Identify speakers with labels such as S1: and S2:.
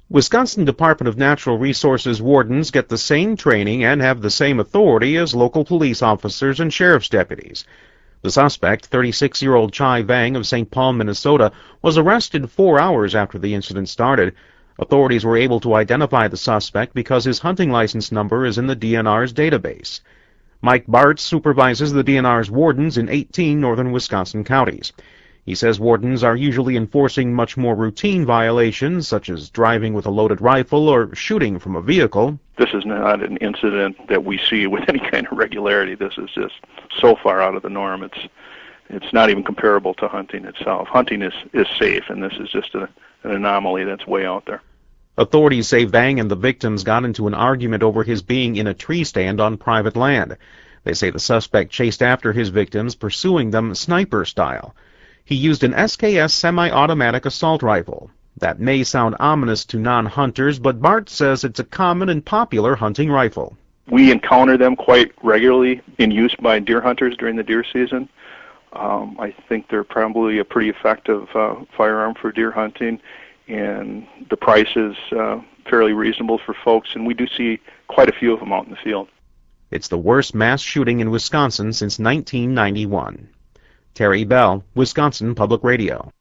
S1: Wisconsin Department of Natural Resources wardens get the same training and have the same authority as local police officers and sheriff's deputies. The suspect, 36-year-old Chai Vang of St. Paul, Minnesota, was arrested 4 hours after the incident started. Authorities were able to identify the suspect because his hunting license number is in the DNR's database. Mike Bartz supervises the DNR's wardens in 18 northern Wisconsin counties. He says wardens are usually enforcing much more routine violations, such as driving with a loaded rifle or shooting from a vehicle.
S2: This is not an incident that we see with any kind of regularity. This is just so far out of the norm. It's not even comparable to hunting itself. Hunting is safe, and this is just an anomaly that's way out there.
S1: Authorities say Vang and the victims got into an argument over his being in a tree stand on private land. They say the suspect chased after his victims, pursuing them sniper style. He used an SKS semi-automatic assault rifle. That may sound ominous to non-hunters, but Bart says it's a common and popular hunting rifle.
S2: We encounter them quite regularly in use by deer hunters during the deer season. I think they're probably a pretty effective firearm for deer hunting, and the price is fairly reasonable for folks, and we do see quite a few of them out in the field.
S1: It's the worst mass shooting in Wisconsin since 1991. Terry Bell, Wisconsin Public Radio.